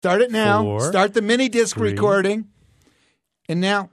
Start it now. 4, Start the mini disc 3. recording. And now.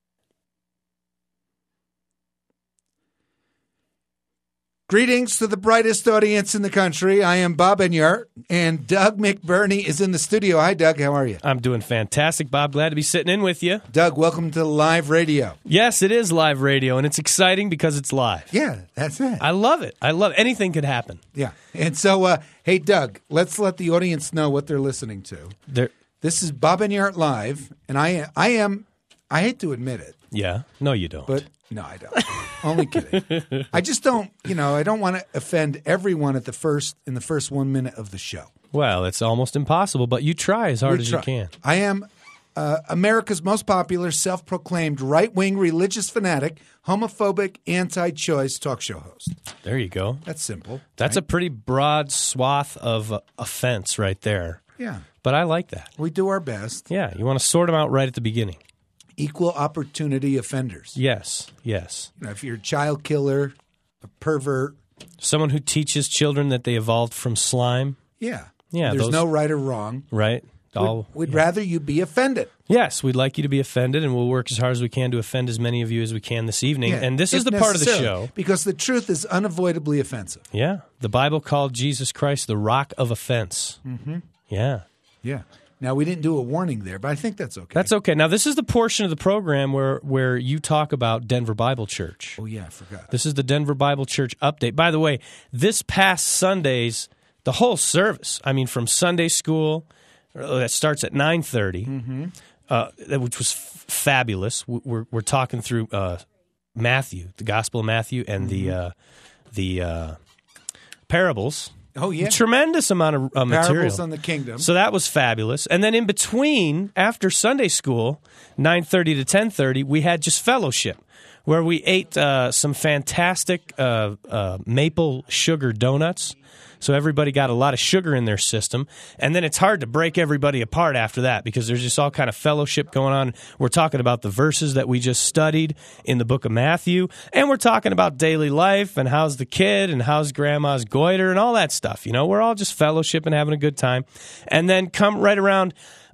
Greetings to the brightest audience in the country. I am Bob Enyart, and Doug McBurney is in the studio. Hi, Doug. How are you? I'm doing fantastic, Bob. Glad to be sitting in with you. Doug, welcome to live radio. Yes, it is live radio, and it's exciting because it's live. Yeah, that's it. I love it. Anything could happen. Yeah. And so, hey, Doug, let's let the audience know what they're listening to. This is Bob Enyart Live, and I hate to admit it. Yeah. No, you don't. But no, I don't. Only kidding. I just don't, I don't want to offend everyone in the first 1 minute of the show. Well, it's almost impossible, but you try as hard as you can. I am America's most popular, self-proclaimed right-wing religious fanatic, homophobic, anti-choice talk show host. There you go. That's simple. That's right? a pretty broad swath of offense right there. Yeah. But I like that. We do our best. Yeah. You want to sort them out right at the beginning. Equal opportunity offenders. Yes. If you're a child killer, a pervert. Someone who teaches children that they evolved from slime. Yeah. Yeah. There's no right or wrong. Right. We'd rather you be offended. Yes, we'd like you to be offended, and we'll work as hard as we can to offend as many of you as we can this evening. Yeah, and this is the part of the show. Because the truth is unavoidably offensive. Yeah. The Bible called Jesus Christ the rock of offense. Mm-hmm. Yeah. Yeah. Now, we didn't do a warning there, but I think that's okay. That's okay. Now, this is the portion of the program where you talk about Denver Bible Church. Oh, yeah, I forgot. This is the Denver Bible Church update. By the way, this past Sunday's, the whole service, from Sunday school, that starts at 9:30, which was fabulous. We're talking through Matthew, the Gospel of Matthew, and the parables. Oh, yeah. A tremendous amount of material. Parables on the kingdom. So that was fabulous. And then in between, after Sunday school, 9:30 to 10:30, we had just fellowship, where we ate some fantastic maple sugar donuts. So everybody got a lot of sugar in their system. And then it's hard to break everybody apart after that because there's just all kind of fellowship going on. We're talking about the verses that we just studied in the book of Matthew. And we're talking about daily life and how's the kid and how's grandma's goiter and all that stuff. We're all just fellowship and having a good time. And then come right around,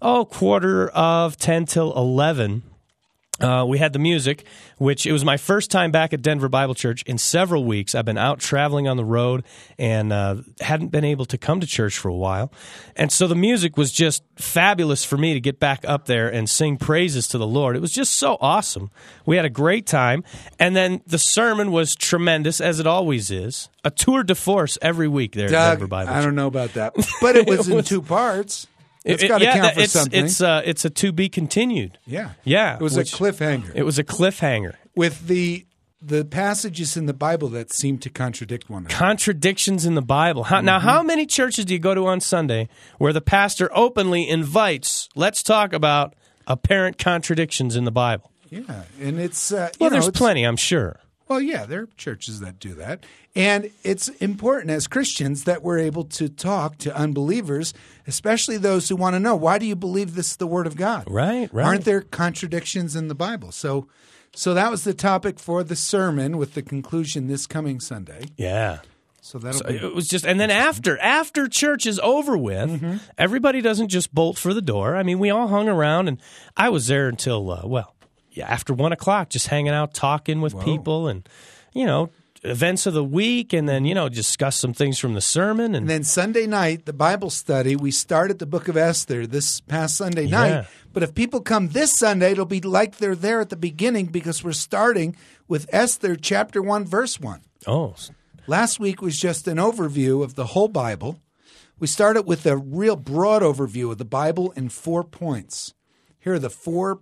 10:15 till 11. We had the music, which it was my first time back at Denver Bible Church in several weeks. I've been out traveling on the road and hadn't been able to come to church for a while. And so the music was just fabulous for me to get back up there and sing praises to the Lord. It was just so awesome. We had a great time. And then the sermon was tremendous, as it always is. A tour de force every week there Doug, at Denver Bible Church. I don't know about that, but it was in two parts. It's got to count for something. It's a to be continued. Yeah. Yeah. It was a cliffhanger. It was a cliffhanger. With the passages in the Bible that seem to contradict one another. Contradictions in the Bible. Now, how many churches do you go to on Sunday where the pastor openly invites, let's talk about apparent contradictions in the Bible? Yeah. And it's... there's plenty, I'm sure. Well, yeah, there are churches that do that. And it's important as Christians that we're able to talk to unbelievers, especially those who want to know, why do you believe this is the Word of God? Right. Aren't there contradictions in the Bible? So that was the topic for the sermon with the conclusion this coming Sunday. Yeah. So be... It was just, and then after church is over with, everybody doesn't just bolt for the door. We all hung around, and I was there until, after 1 o'clock, just hanging out, talking with people and, events of the week and then, discuss some things from the sermon. And then Sunday night, the Bible study, we started the book of Esther this past Sunday night. But if people come this Sunday, it'll be like they're there at the beginning because we're starting with Esther chapter 1, verse 1. Oh. Last week was just an overview of the whole Bible. We started with a real broad overview of the Bible in 4 points. Here are the four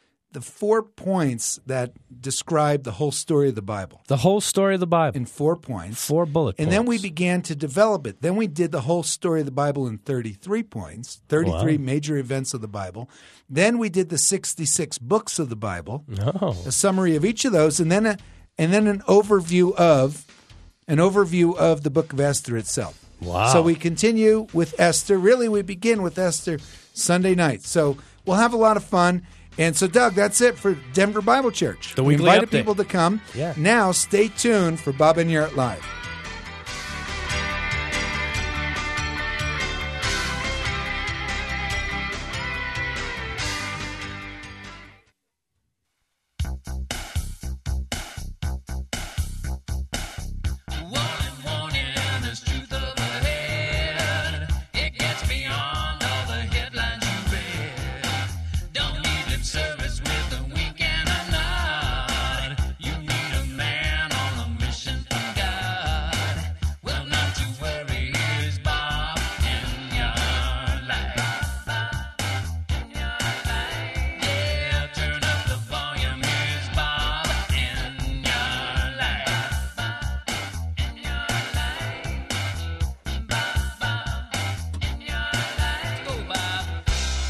points that describe the whole story of the Bible. The whole story of the Bible. In 4 points. 4 bullet points. And then we began to develop it. Then we did the whole story of the Bible in 33 points, 33 major events of the Bible. Then we did the 66 books of the Bible, a summary of each of those, and then an overview of the book of Esther itself. Wow. So we continue with Esther. Really, we begin with Esther Sunday night. So we'll have a lot of fun. And so, Doug, that's it for Denver Bible Church. The weekly we invited update. people to come. Yeah. Now, stay tuned for Bob Enyart Live.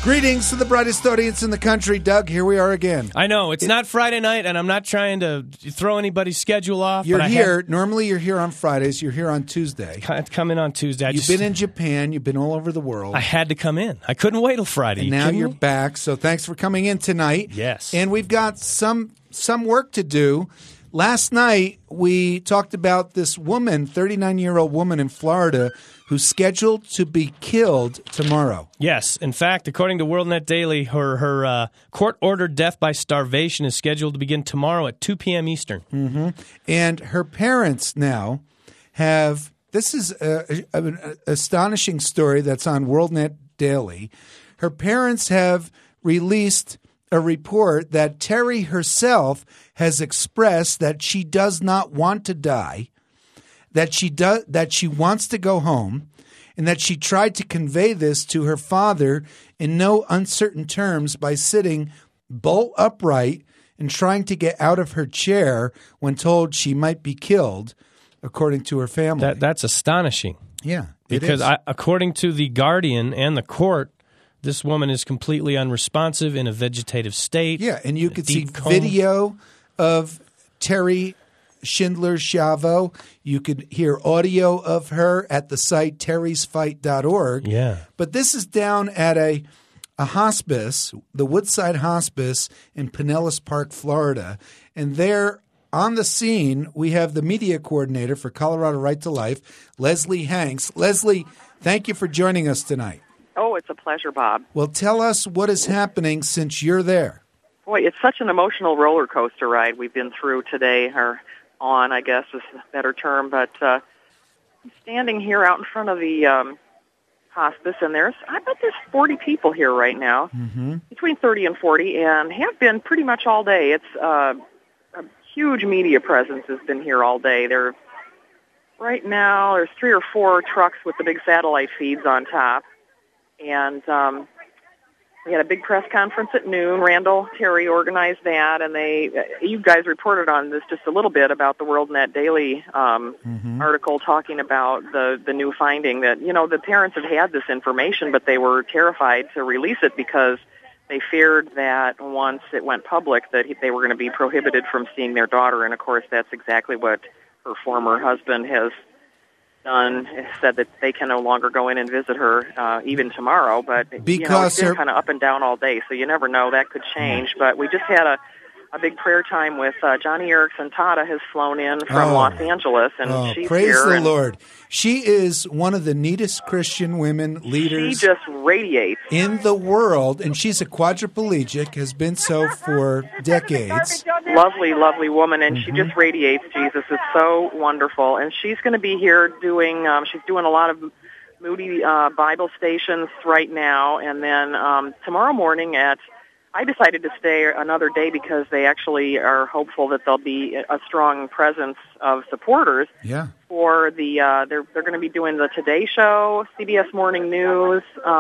Greetings to the brightest audience in the country. Doug, here we are again. I know. It's not Friday night, and I'm not trying to throw anybody's schedule off. You're here. Normally you're here on Fridays. You're here on Tuesday. Come in on Tuesday. You've been in Japan. You've been all over the world. I had to come in. I couldn't wait till Friday. And now you're back, so thanks for coming in tonight. Yes. And we've got some work to do. Last night, we talked about this woman, 39-year-old woman in Florida, who's scheduled to be killed tomorrow. Yes. In fact, according to WorldNet Daily, her court-ordered death by starvation is scheduled to begin tomorrow at 2 p.m. Eastern. Mm-hmm. And her parents now have – this is an astonishing story that's on WorldNet Daily. Her parents have released a report that Terry herself has expressed that she does not want to die, that she wants to go home, and that she tried to convey this to her father in no uncertain terms by sitting bolt upright and trying to get out of her chair when told she might be killed, according to her family. That's astonishing. Yeah, because according to the Guardian and the court, this woman is completely unresponsive in a vegetative state. Yeah, and you could see video of Terry Schindler Chavo. You could hear audio of her at the site terrysfight.org. Yeah. But this is down at a hospice, the Woodside Hospice in Pinellas Park, Florida. And there on the scene, we have the media coordinator for Colorado Right to Life, Leslie Hanks. Leslie, thank you for joining us tonight. Oh, it's a pleasure, Bob. Well, tell us what is happening since you're there. Boy, it's such an emotional roller coaster ride we've been through today, or on, I guess is a better term. But I'm standing here out in front of the hospice, and I bet there's 40 people here right now, between 30 and 40, and have been pretty much all day. It's a huge media presence has been here all day. Right now, there's 3 or 4 trucks with the big satellite feeds on top. And we had a big press conference at noon. Randall Terry organized that, and you guys reported on this just a little bit about the WorldNet Daily article talking about the new finding that, the parents had had this information, but they were terrified to release it because they feared that once it went public that they were going to be prohibited from seeing their daughter. And, of course, that's exactly what her former husband has done, said that they can no longer go in and visit her even tomorrow. But because it's been kind of up and down all day, so you never know. That could change. But we just had a big prayer time with Johnny Erickson. Tata has flown in from Los Angeles, and she's praise here. Praise the Lord. She is one of the neatest Christian women leaders. She just radiates. In the world, and she's a quadriplegic, has been so for decades. Lovely, lovely woman, and she just radiates Jesus. It's so wonderful. And she's going to be here doing a lot of Moody Bible stations right now, and then tomorrow morning I decided to stay another day because they actually are hopeful that there'll be a strong presence of supporters. Yeah. For the they're going to be doing the Today Show, CBS Morning News,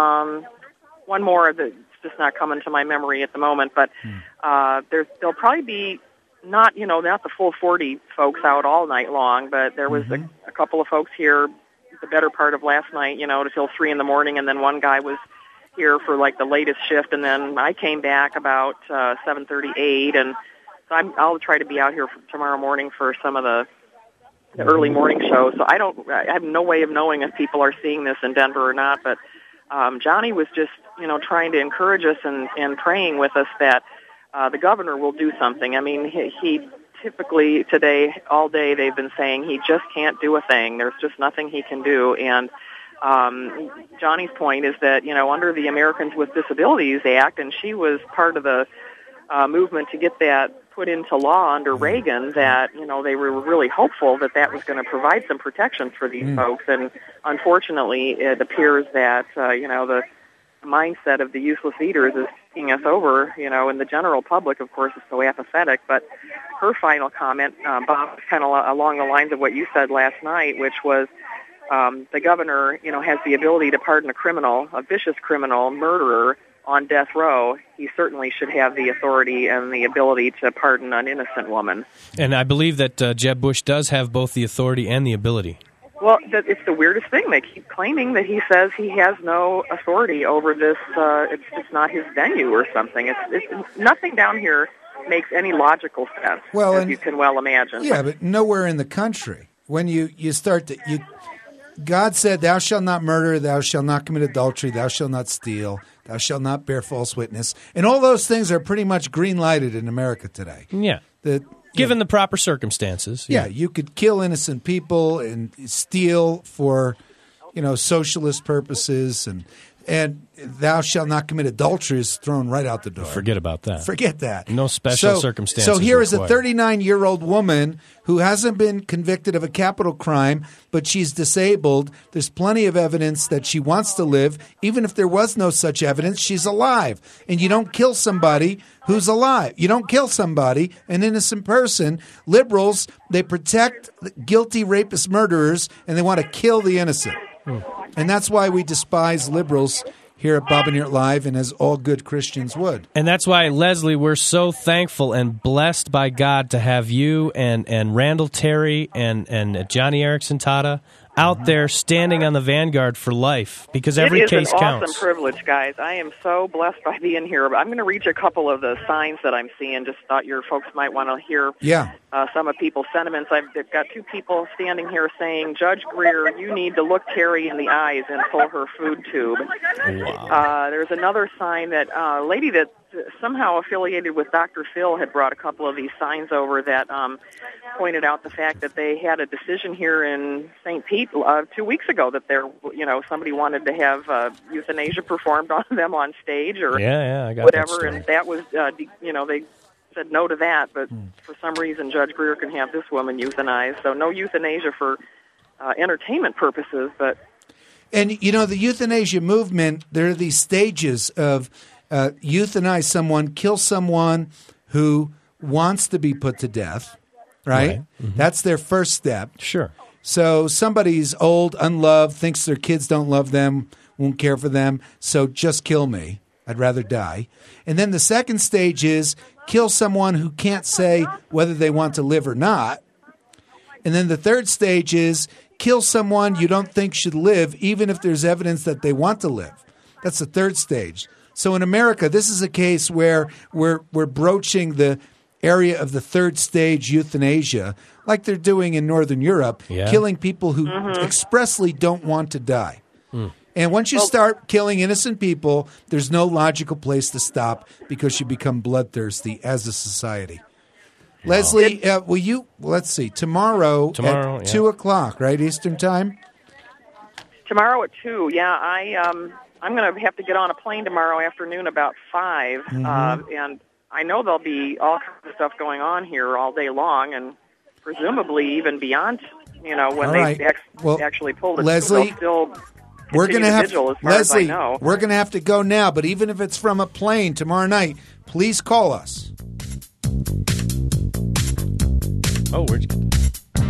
one more that's just not coming to my memory at the moment, but there'll probably be not the full 40 folks out all night long, but there was a couple of folks here the better part of last night, until 3 in the morning, and then one guy was here for like the latest shift, and then I came back about 7:38, and so I'll try to be out here tomorrow morning for some of the early morning shows. So I have no way of knowing if people are seeing this in Denver or not, but Johnny was just trying to encourage us and praying with us that the governor will do something. I mean, he typically today all day they've been saying he just can't do a thing. There's just nothing he can do, and Johnny's point is that, under the Americans with Disabilities Act, and she was part of the movement to get that put into law under Reagan, that, they were really hopeful that was going to provide some protection for these folks. And unfortunately, it appears that, the mindset of the useless eaters is taking us over, and the general public, of course, is so apathetic. But her final comment, Bob, kind of along the lines of what you said last night, which was, the governor, has the ability to pardon a criminal, a vicious criminal, murderer on death row. He certainly should have the authority and the ability to pardon an innocent woman. And I believe that Jeb Bush does have both the authority and the ability. Well, it's the weirdest thing. They keep claiming that he says he has no authority over this. It's not his venue or something. It's nothing down here makes any logical sense, as you can well imagine. Yeah, but nowhere in the country. When you start to... God said, thou shalt not murder, thou shalt not commit adultery, thou shalt not steal, thou shalt not bear false witness. And all those things are pretty much green-lighted in America today. Yeah. Given the proper circumstances. Yeah, you could kill innocent people and steal for, socialist purposes, and thou shalt not commit adultery is thrown right out the door. Forget about that. Forget that. No special circumstances. So here is a required. 39-year-old woman who hasn't been convicted of a capital crime, but she's disabled. There's plenty of evidence that she wants to live. Even if there was no such evidence, she's alive. And you don't kill somebody who's alive. You don't kill somebody, an innocent person. Liberals, they protect guilty rapist murderers, and they want to kill the innocent. And that's why we despise liberals here at Bob and Yurt Live, and as all good Christians would. And that's why, Leslie, we're so thankful and blessed by God to have you and Randall Terry and Johnny Erickson Tata out there standing on the vanguard for life, because every case counts. It is an awesome privilege, guys. I am so blessed by being here. I'm going to read you a couple of the signs that I'm seeing. Just thought your folks might want to hear some of people's sentiments. I've got two people standing here saying, Judge Greer, you need to look Terry in the eyes and pull her food tube. Wow. There's another sign that a lady that somehow affiliated with Dr. Phil had brought a couple of these signs over that pointed out the fact that they had a decision here in St. Pete 2 weeks ago that somebody wanted to have euthanasia performed on them on stage or I got whatever, that story. and that was they said no to that, but for some reason Judge Greer can have this woman euthanized. So no euthanasia for entertainment purposes, but. And, the euthanasia movement, there are these stages of euthanize someone, kill someone who wants to be put to death, right? Mm-hmm. That's their first step. Sure. So somebody's old, unloved, thinks their kids don't love them, won't care for them, so just kill me. I'd rather die. And then the second stage is kill someone who can't say whether they want to live or not. And then the third stage is kill someone you don't think should live, even if there's evidence that they want to live. That's the third stage. So in America, this is a case where we're broaching the area of the third stage euthanasia, like they're doing in Northern Europe, killing people who expressly don't want to die. And once you start killing innocent people, there's no logical place to stop because you become bloodthirsty as a society. Wow. Leslie, will you, let's see, tomorrow at 2 o'clock, right, Eastern Time? Tomorrow at 2, I'm going to have to get on a plane tomorrow afternoon about 5, and I know there'll be all kinds of stuff going on here all day long, and presumably even beyond, when they actually pull the Leslie, we're going to have Leslie. We're going to have to go now, but even if it's from a plane tomorrow night, please call us. Oh, where'd you get that?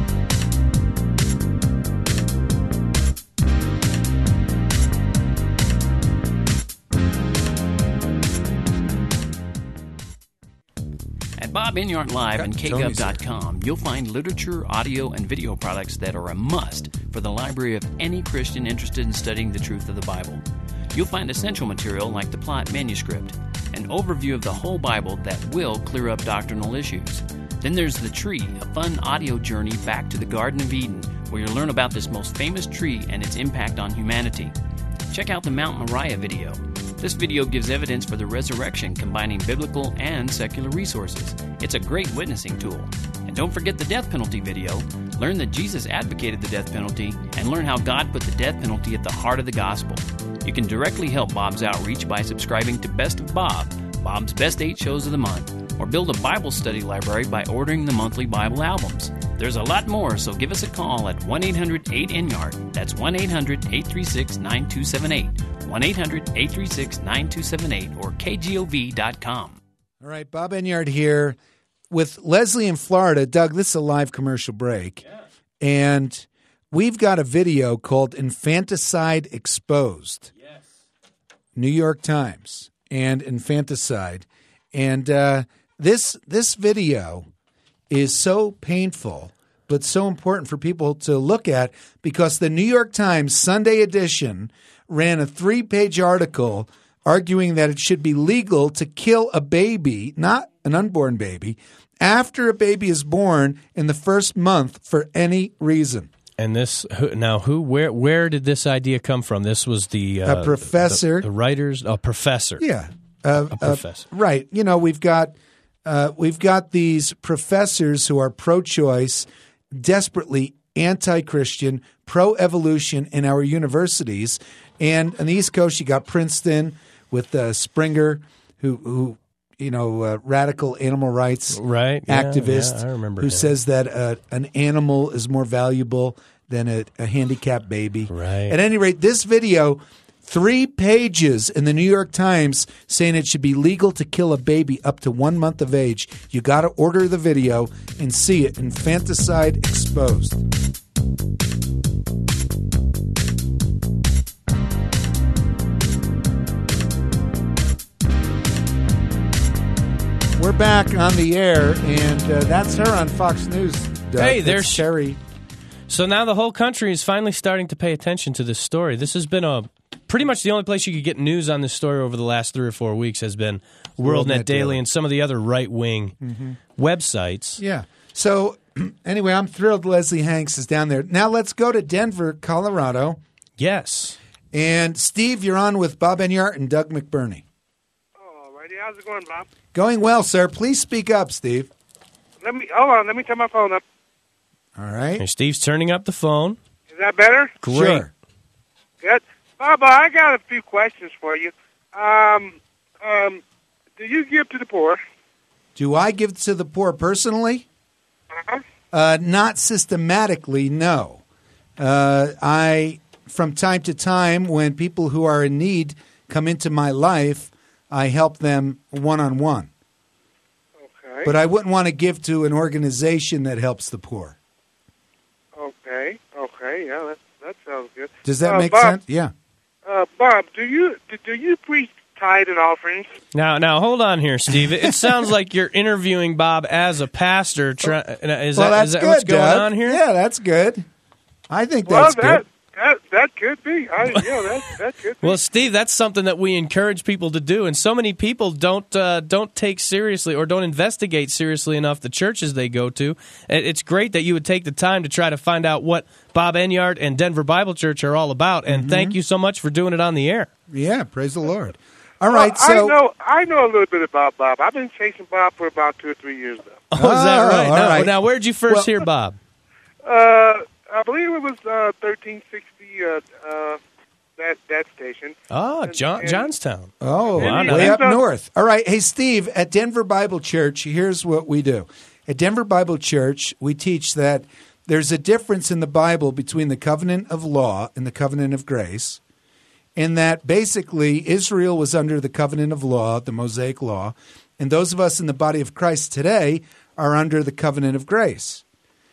At Bob Enyart Live and KGov.com, you'll find literature, audio, and video products that are a must for the library of any Christian interested in studying the truth of the Bible. You'll find essential material like the Plot Manuscript, an overview of the whole Bible that will clear up doctrinal issues. Then there's The Tree, a fun audio journey back to the Garden of Eden, where you'll learn about this most famous tree and its impact on humanity. Check out the Mount Moriah video. This video gives evidence for the resurrection, combining biblical and secular resources. It's a great witnessing tool. And don't forget the death penalty video. Learn that Jesus advocated the death penalty, and learn how God put the death penalty at the heart of the gospel. You can directly help Bob's outreach by subscribing to Best of Bob, Bob's Best 8 Shows of the Month, or build a Bible study library by ordering the monthly Bible albums. There's a lot more, so give us a call at 1-800-8-ENYARD. That's 1-800-836-9278. 1-800-836-9278 or KGOV.com. All right, Bob Enyart here with Leslie in Florida. Doug, this is a live commercial break. Yeah. And we've got a video called Infanticide Exposed. Yes. New York Times and infanticide. And this video is so painful but so important for people to look at, because the New York Times Sunday edition ran a 3-page article arguing that it should be legal to kill a baby, not an unborn baby, after a baby is born in the first month for any reason. And where did this idea come from? This was the professor, the writers, a professor. Yeah, a professor. Right. You know, we've got these professors who are pro-choice, desperately anti-Christian, pro-evolution in our universities. And on the East Coast, you got Princeton with Springer, who radical animal rights activist, I remember who him. says that an animal is more valuable than a handicapped baby. Right. At any rate, this video, 3 pages in the New York Times saying it should be legal to kill a baby up to 1 month of age. You got to order the video and see it. Infanticide Exposed. We're back on the air, and that's her on Fox News. Doug. Hey, there's Sherry. So now the whole country is finally starting to pay attention to this story. This has been pretty much the only place you could get news on this story over the last 3 or 4 weeks has been WorldNet Daily and some of the other right-wing websites. Yeah. So anyway, I'm thrilled Leslie Hanks is down there. Now let's go to Denver, Colorado. Yes. And Steve, you're on with Bob Enyart and Doug McBurney. Oh, righty. How's it going, Bob? Going well, sir. Please speak up, Steve. Hold on. Let me turn my phone up. All right. And Steve's turning up the phone. Is that better? Great. Sure. Good. Bob, I got a few questions for you. Do you give to the poor? Do I give to the poor personally? Not systematically, no. I, from time to time, when people who are in need come into my life, I help them one-on-one. Okay. But I wouldn't want to give to an organization that helps the poor. Okay. Yeah, that sounds good. Does that make Bob, sense? Yeah. Bob, do you preach tithe and offerings? Now, hold on here, Steve. It sounds like you're interviewing Bob as a pastor. Is that good, what's going Doug. on here? Yeah, that's good. I think that's good. That could be. That could be. Well, Steve, that's something that we encourage people to do, and so many people don't take seriously or don't investigate seriously enough the churches they go to. It's great that you would take the time to try to find out what Bob Enyart and Denver Bible Church are all about, and thank you so much for doing it on the air. Yeah, praise the Lord. All right, so I know a little bit about Bob. I've been chasing Bob for about 2 or 3 years now. Oh, is that right? All right. Now, where did you first hear Bob? I believe it was 1360. That station. Oh, Johnstown. Oh, Wow, way up north. All right. Hey, Steve, at Denver Bible Church, here's what we do. At Denver Bible Church, we teach that there's a difference in the Bible between the covenant of law and the covenant of grace, and that basically Israel was under the covenant of law, the Mosaic law, and those of us in the body of Christ today are under the covenant of grace.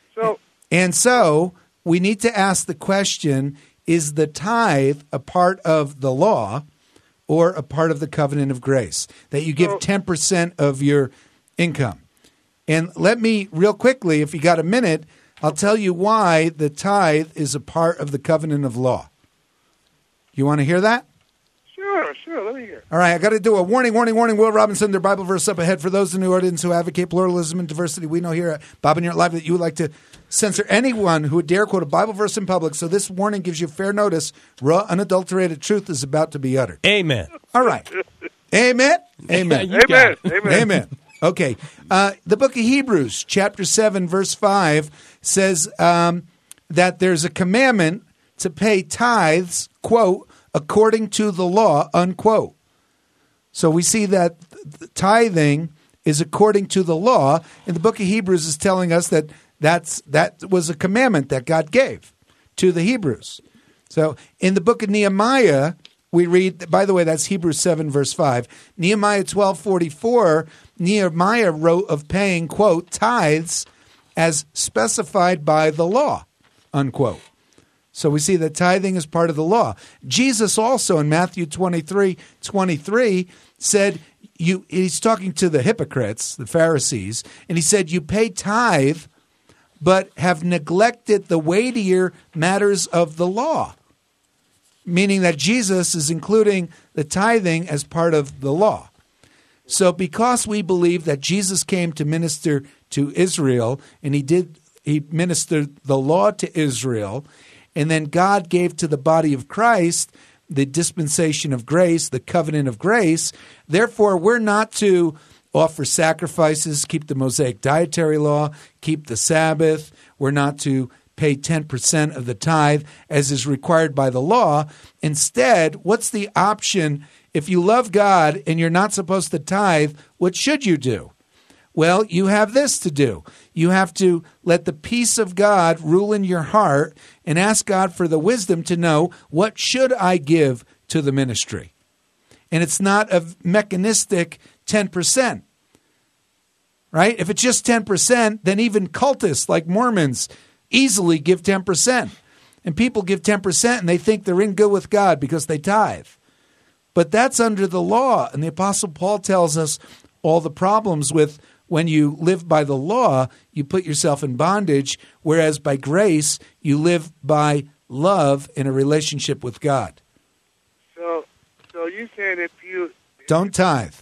So we need to ask the question, is the tithe a part of the law or a part of the covenant of grace? That you give 10% of your income. And let me, real quickly, if you got a minute, I'll tell you why the tithe is a part of the covenant of law. You want to hear that? Sure, let me hear. All right, I got to do a warning. Will Robinson, their Bible verse up ahead. For those in the audience who advocate pluralism and diversity, we know here at Bob Enyart Live that you would like to censor anyone who would dare quote a Bible verse in public. So this warning gives you fair notice. Raw, unadulterated truth is about to be uttered. Amen. All right. Amen? Amen. Amen. Okay. The book of Hebrews, chapter 7, verse 5, says that there's a commandment to pay tithes, quote, according to the law, unquote. So we see that tithing is according to the law, and the book of Hebrews is telling us that that was a commandment that God gave to the Hebrews. So in the book of Nehemiah, we read, by the way, that's Hebrews 7, verse 5. Nehemiah 12:44, Nehemiah wrote of paying, quote, tithes as specified by the law, unquote. So we see that tithing is part of the law. Jesus also in Matthew 23:23 said, he's talking to the hypocrites, the Pharisees, and he said, you pay tithe, but have neglected the weightier matters of the law, meaning that Jesus is including the tithing as part of the law. So because we believe that Jesus came to minister to Israel, and he ministered the law to Israel, and then God gave to the body of Christ the dispensation of grace, the covenant of grace, therefore we're not to offer sacrifices, keep the Mosaic dietary law, keep the Sabbath. We're not to pay 10% of the tithe as is required by the law. Instead, what's the option? If you love God and you're not supposed to tithe, what should you do? Well, you have this to do. You have to let the peace of God rule in your heart and ask God for the wisdom to know, what should I give to the ministry? And it's not a mechanistic 10%, right? If it's just 10%, then even cultists like Mormons easily give 10%. And people give 10% and they think they're in good with God because they tithe. But that's under the law. And the Apostle Paul tells us all the problems with when you live by the law, you put yourself in bondage, whereas by grace, you live by love in a relationship with God. So you said if you don't tithe.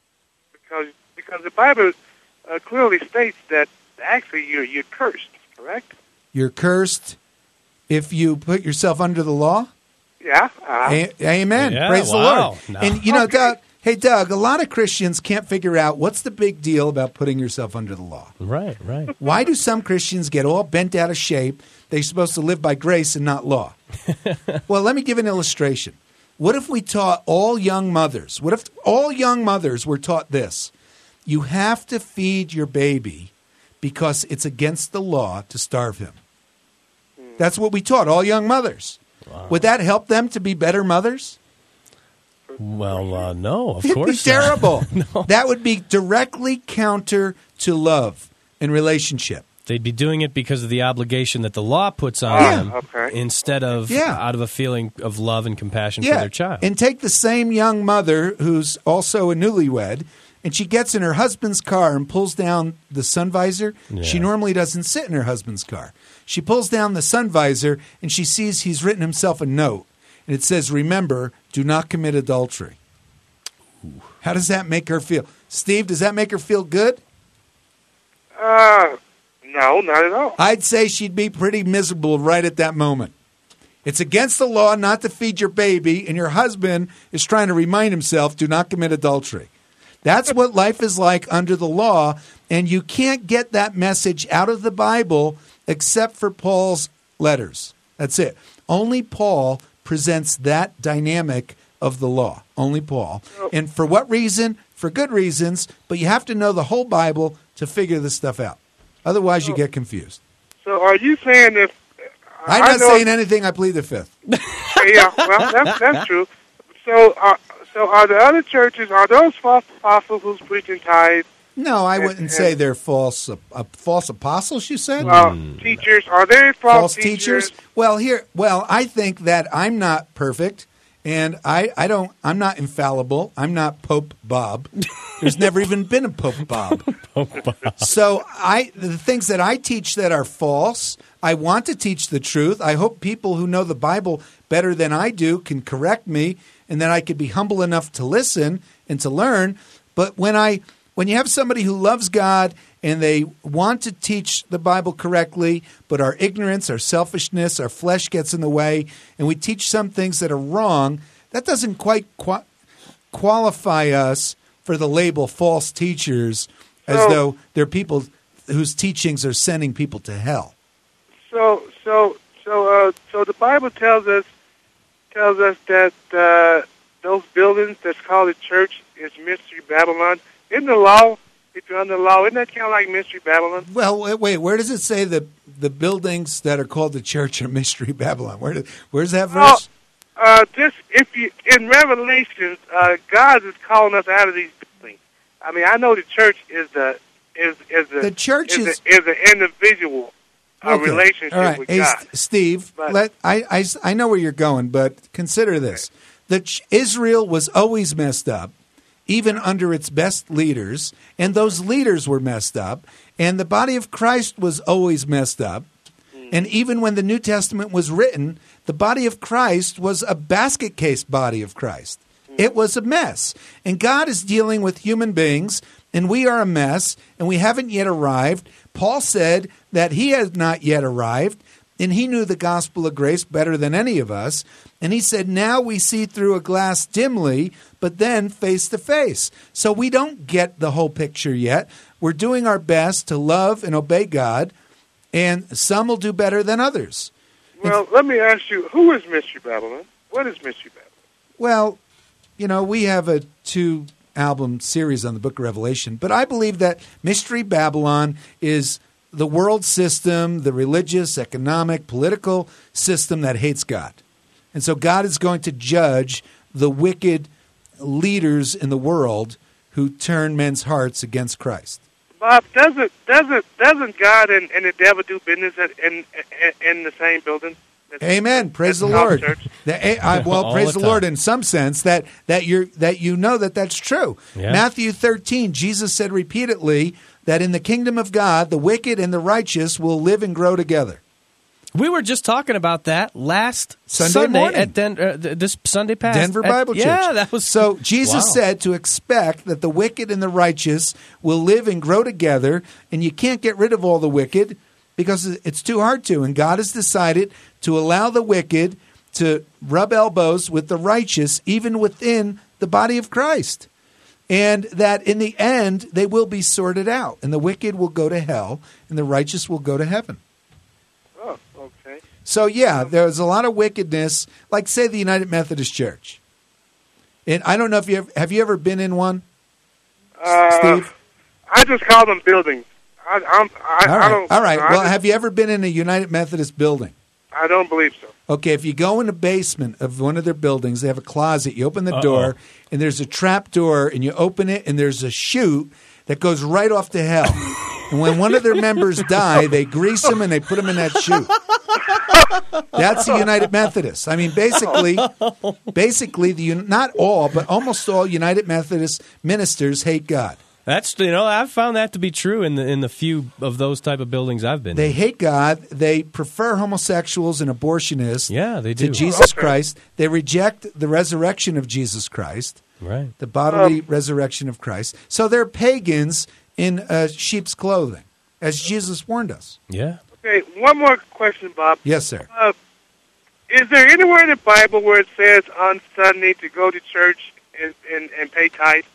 Because the Bible clearly states that actually you're cursed, correct? You're cursed if you put yourself under the law? Yeah. Amen. Yeah, Praise the Lord. No. And, you know, Doug, Doug, a lot of Christians can't figure out what's the big deal about putting yourself under the law. Right. Why do some Christians get all bent out of shape? They're supposed to live by grace and not law. Well, let me give an illustration. What if we taught all young mothers? What if all young mothers were taught this? You have to feed your baby because it's against the law to starve him. That's what we taught all young mothers. Wow. Would that help them to be better mothers? Well, no, of It'd course be terrible. No. That would be directly counter to love and relationship. They'd be doing it because of the obligation that the law puts on them instead of out of a feeling of love and compassion for their child. And take the same young mother who's also a newlywed, and she gets in her husband's car and pulls down the sun visor. Yeah. She normally doesn't sit in her husband's car. She pulls down the sun visor, and she sees he's written himself a note. And it says, remember, do not commit adultery. Ooh. How does that make her feel? Steve, does that make her feel good? No, not at all. I'd say she'd be pretty miserable right at that moment. It's against the law not to feed your baby, and your husband is trying to remind himself, do not commit adultery. That's what life is like under the law, and you can't get that message out of the Bible except for Paul's letters. That's it. Only Paul presents that dynamic of the law. Only Paul. And for what reason? For good reasons, but you have to know the whole Bible to figure this stuff out. Otherwise, you get confused. So are you saying if... I'm not saying anything. I plead the fifth. Yeah, well, that's true. So are the other churches, are those false apostles who's preaching tithe? No, I wouldn't say they're false apostles, you said? Teachers, are they false teachers? Well, I think that I'm not perfect, and I'm not infallible. I'm not Pope Bob. There's never even been a Pope Bob. So the things that I teach that are false, I want to teach the truth. I hope people who know the Bible better than I do can correct me, and that I could be humble enough to listen and to learn. But when you have somebody who loves God and they want to teach the Bible correctly, but our ignorance, our selfishness, our flesh gets in the way, and we teach some things that are wrong, that doesn't quite qualify us for the label false teachers, as though they're people whose teachings are sending people to hell. So the Bible tells us that those buildings that's called a church is Mystery Babylon. In the law, if you're under the law, isn't that kind of like Mystery Babylon? Well, wait, where does it say that the buildings that are called the church are Mystery Babylon? Where's that verse? In Revelation, God is calling us out of these buildings. I mean, I know the church is an individual relationship with God. Steve, I know where you're going, but consider this: Israel was always messed up. even under its best leaders, and those leaders were messed up, and the body of Christ was always messed up. And even when the New Testament was written, the body of Christ was a basket case body of Christ. It was a mess. And God is dealing with human beings, and we are a mess, and we haven't yet arrived. Paul said that he has not yet arrived, and he knew the gospel of grace better than any of us. And he said, now we see through a glass dimly, but then face to face. So we don't get the whole picture yet. We're doing our best to love and obey God, and some will do better than others. Well, let me ask you, who is Mystery Babylon? What is Mystery Babylon? Well, we have a 2-album series on the Book of Revelation, but I believe that Mystery Babylon is the world system, the religious, economic, political system that hates God. And so God is going to judge the wicked leaders in the world who turn men's hearts against Christ. Bob, doesn't God and the devil do business in the same building? Amen. Praise the Lord. Praise the Lord in some sense that you know that's true. Yeah. Matthew 13, Jesus said repeatedly that in the kingdom of God, the wicked and the righteous will live and grow together. We were just talking about that last Sunday morning. At this Sunday past. Denver Bible Church. Yeah, that was so. Jesus said to expect that the wicked and the righteous will live and grow together, and you can't get rid of all the wicked because it's too hard to. And God has decided to allow the wicked to rub elbows with the righteous, even within the body of Christ. And that in the end, they will be sorted out, and the wicked will go to hell, and the righteous will go to heaven. Oh, okay. So, yeah, there's a lot of wickedness, like, say, the United Methodist Church. And I don't know if have you ever been in one, Steve? I just call them buildings. I don't. All right. Well, have you ever been in a United Methodist building? I don't believe so. Okay, if you go in the basement of one of their buildings, they have a closet. You open the door, and there's a trap door, and you open it, and there's a chute that goes right off to hell. And when one of their members die, they grease them and they put them in that chute. That's the United Methodists. I mean, basically, not all, but almost all United Methodist ministers hate God. That's I've found that to be true in the few of those type of buildings I've been. They hate God. They prefer homosexuals and abortionists. Yeah, they do. To Jesus Christ. They reject the resurrection of Jesus Christ. Right. The bodily resurrection of Christ. So they're pagans in sheep's clothing, as Jesus warned us. Yeah. Okay, one more question, Bob. Yes, sir. Is there anywhere in the Bible where it says on Sunday to go to church and pay tithe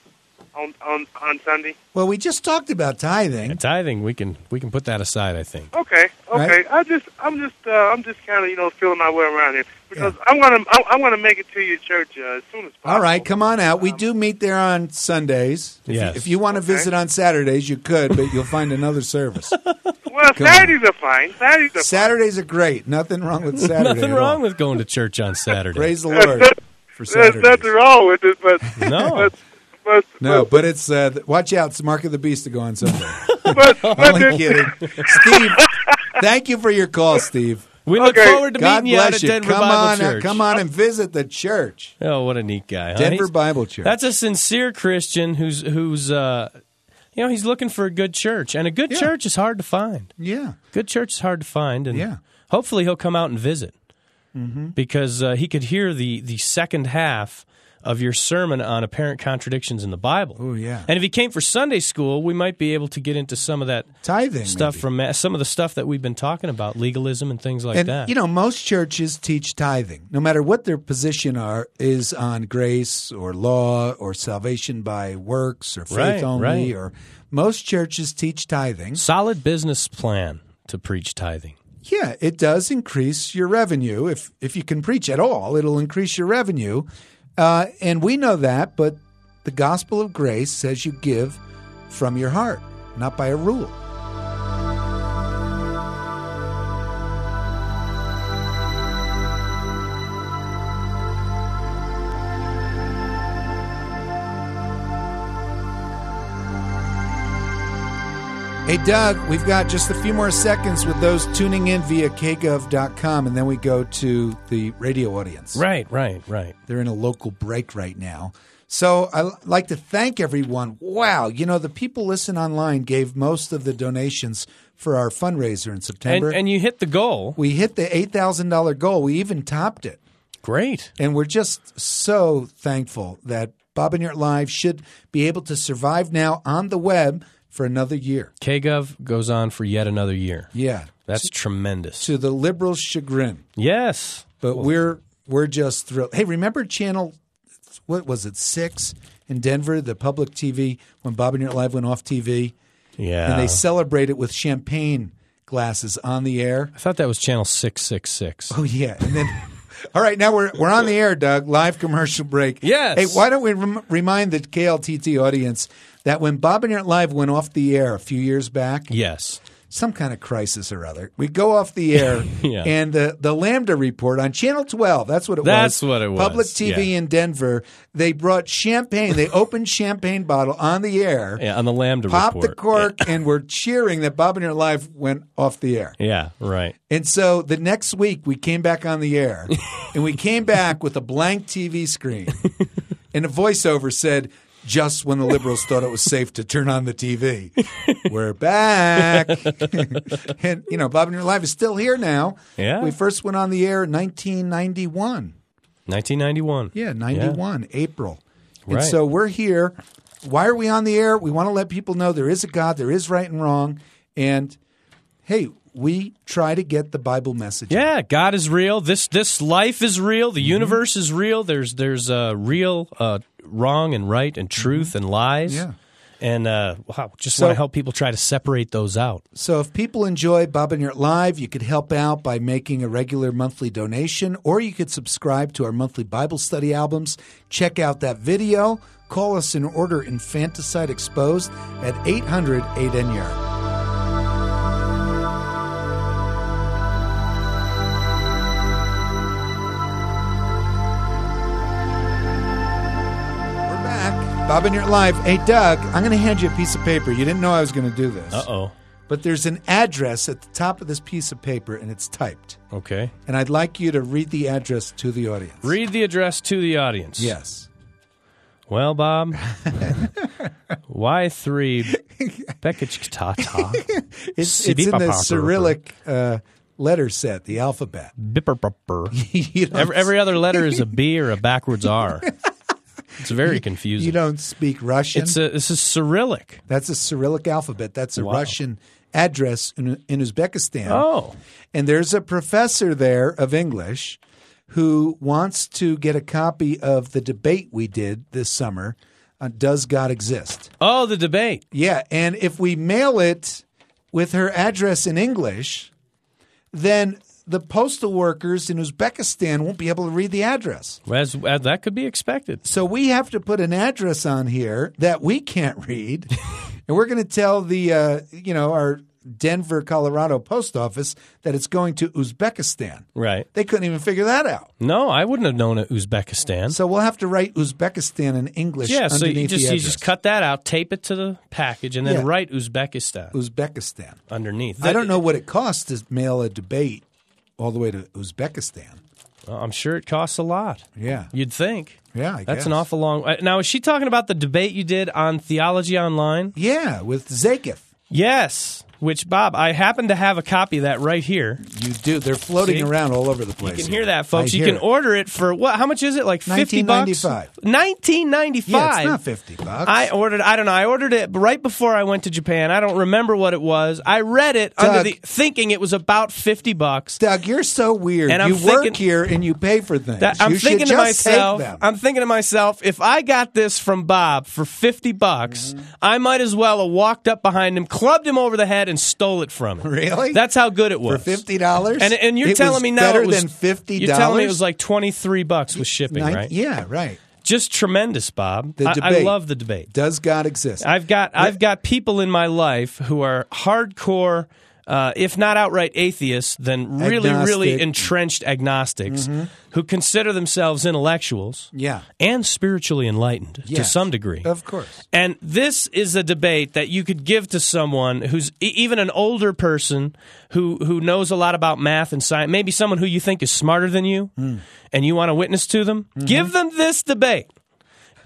on Sunday? Well, we just talked about tithing. Tithing, we can put that aside, I think. Okay. Right? I'm just kind of feeling my way around here because I want to make it to your church as soon as possible. All right, come on out. We do meet there on Sundays. If you want to visit on Saturdays, you could, but you'll find another service. Well, Saturdays are fine. Saturdays are great. Nothing wrong with Saturday. Nothing wrong with going to church on Saturday. Praise the Lord for Saturdays. There's nothing wrong with it, but no. But it's watch out. It's Mark of the Beast to go on Sunday. Only kidding. Steve, thank you for your call, Steve. We look forward to God meeting you out bless at Denver Come Bible on, Church. Come on and visit the church. Oh, what a neat guy. Huh? Denver Bible Church. That's a sincere Christian who's he's looking for a good church. And a good church is hard to find. Yeah. Good church is hard to find. And hopefully he'll come out and visit. Mm-hmm. Because he could hear the second half of your sermon on apparent contradictions in the Bible. Oh, yeah. And if he came for Sunday school, we might be able to get into some of that tithing stuff from some of the stuff that we've been talking about, legalism and things like that. And, most churches teach tithing, no matter what their position is on grace or law or salvation by works or faith only. Or most churches teach tithing. Solid business plan to preach tithing. Yeah, it does increase your revenue. If you can preach at all, it'll increase your revenue. And we know that, but the gospel of grace says you give from your heart, not by a rule. Hey, Doug, we've got just a few more seconds with those tuning in via kgov.com, and then we go to the radio audience. Right. They're in a local break right now. So I'd like to thank everyone. Wow, the people listen online gave most of the donations for our fundraiser in September. And you hit the goal. We hit the $8,000 goal. We even topped it. Great. And we're just so thankful that Bob and Your Live should be able to survive now on the web for another year. KGov goes on for yet another year. Yeah. That's tremendous. To the liberals' chagrin. Yes. But we're just thrilled. Hey, remember channel, what was it, 6 in Denver, the public TV, when Bob and Your Live went off TV? Yeah. And they celebrated with champagne glasses on the air. I thought that was channel 666. Oh, yeah. And then, all right, now we're on the air, Doug. Live commercial break. Yes. Hey, why don't we remind the KLTT audience that when Bob and Your Live went off the air a few years back, yes, some kind of crisis or other, we go off the air, yeah. and the Lambda Report on Channel 12, that's what it was. That's what it was. Public TV in Denver, they brought champagne. They opened champagne bottle on the air. Yeah, on the Lambda Popped Report. the cork, and we're cheering that Bob and Your Live went off the air. Yeah, right. And so the next week, we came back on the air, and we came back with a blank TV screen. And a voiceover said, just when the liberals thought it was safe to turn on the TV. We're back. And, Bob and Your Live is still here now. Yeah. We first went on the air in 1991. 1991. Yeah, 91, April. And Right. so we're here. Why are we on the air? We want to let people know there is a God, there is right and wrong. And, hey, we try to get the Bible message. Yeah, God is real. This life is real. The universe is real. There's real wrong and right and truth and lies. Yeah. And just want to help people try to separate those out. So if people enjoy Bob and Your Live, you could help out by making a regular monthly donation, or you could subscribe to our monthly Bible study albums. Check out that video. Call us and order Infanticide Exposed at 800-8NYARD. Bob and Your Live. Hey, Doug, I'm going to hand you a piece of paper. You didn't know I was going to do this. Uh-oh. But there's an address at the top of this piece of paper, and it's typed. Okay. And I'd like you to read the address to the audience. Read the address to the audience. Yes. Well, Bob, Y3 Bekich-Tata. It's in the Cyrillic letter set, the alphabet. Every other letter is a B or a backwards R. It's very confusing. You don't speak Russian? This is Cyrillic. That's a Cyrillic alphabet. That's a Russian address in Uzbekistan. Oh. And there's a professor there of English who wants to get a copy of the debate we did this summer on Does God Exist? Oh, the debate. Yeah, and if we mail it with her address in English, then the postal workers in Uzbekistan won't be able to read the address. As that could be expected. So we have to put an address on here that we can't read, and we're going to tell the our Denver, Colorado post office that it's going to Uzbekistan. Right. They couldn't even figure that out. No, I wouldn't have known it Uzbekistan. So we'll have to write Uzbekistan in English. Yeah, so you the address. just cut that out, tape it to the package, and then write Uzbekistan. Uzbekistan underneath. I don't know what it costs to mail a debate all the way to Uzbekistan. Well, I'm sure it costs a lot. Yeah. You'd think. Yeah, I That's guess. an awful long... Now, is she talking about the debate you did on Theology Online? Yeah, with Zaketh. Yes. Which, Bob, I happen to have a copy of that right here. You do. They're floating around all over the place. You can hear that, folks. You can order it for, what? How much is it? Like $50? $19.95. $19.95. Yeah, it's not $50. I ordered it right before I went to Japan. I don't remember what it was. I read it thinking it was about $50. Doug, you're so weird. And you work here and you pay for things. I'm you thinking should to just myself, take them. I'm thinking to myself, if I got this from Bob for $50, I might as well have walked up behind him, clubbed him over the head, and stole it from him. Really? That's how good it was. For $50? And you're telling me now better it was than $50? You're telling me it was like $23 with shipping, right? Yeah, right. Just tremendous, Bob. The I debate. love the debate. Does God exist? I've got people in my life who are hardcore, if not outright atheists, then really, really entrenched agnostics who consider themselves intellectuals and spiritually enlightened to some degree. Of course. And this is a debate that you could give to someone who's even an older person who knows a lot about math and science, maybe someone who you think is smarter than you, and you want to witness to them. Give them this debate.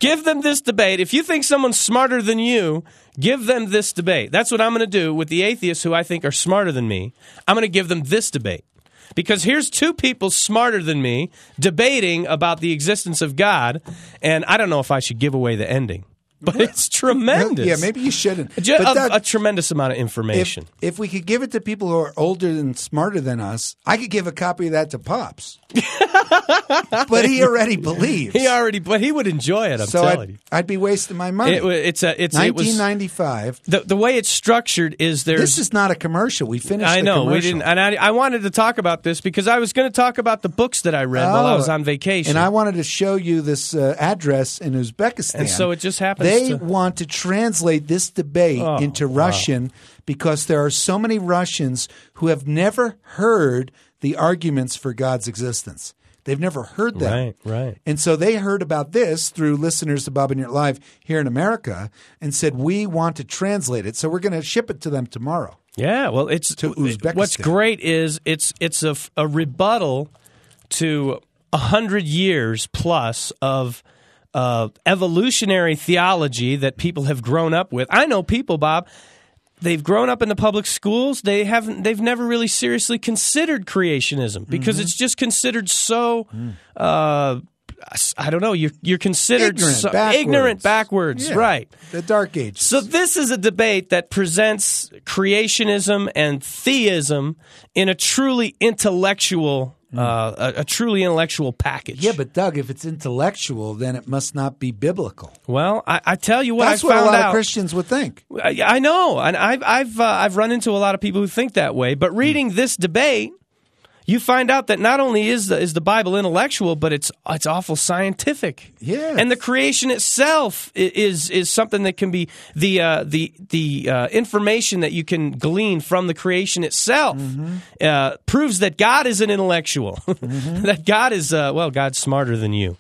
Give them this debate. If you think someone's smarter than you, give them this debate. That's what I'm going to do with the atheists who I think are smarter than me. I'm going to give them this debate. Because here's two people smarter than me debating about the existence of God, and I don't know if I should give away the ending. But it's tremendous. Yeah, maybe you shouldn't. A tremendous amount of information. If we could give it to people who are older and smarter than us, I could give a copy of that to Pops. But he already believes. But he would enjoy it, I'm telling you. I'd be wasting my money. It's 1995. The way it's structured is This is not a commercial. We finished the commercial. We didn't. And I wanted to talk about this because I was going to talk about the books that I read while I was on vacation. And I wanted to show you this address in Uzbekistan. And so it just happens. They want to translate this debate into Russian because there are so many Russians who have never heard the arguments for God's existence. They've never heard them. Right. And so they heard about this through listeners to Bob and Your Live here in America and said, we want to translate it. So we're going to ship it to them tomorrow. Yeah, well, to Uzbekistan. What's great is it's a rebuttal to 100 years plus of evolutionary theology that people have grown up with. I know people, Bob, they've grown up in the public schools. They've never really seriously considered creationism because it's just considered so. I don't know. You're considered ignorant backwards, right? The Dark Ages. So this is a debate that presents creationism and theism in a truly intellectual. A truly intellectual package. Yeah, but Doug, if it's intellectual, then it must not be biblical. Well, I tell you what, that's what a lot of Christians would think. I know, and I've run into a lot of people who think that way. But reading this debate, you find out that not only is the Bible intellectual, but it's awful scientific. Yeah, and the creation itself is something that can be the information that you can glean from the creation itself proves that God is an intellectual. That God is God's smarter than you.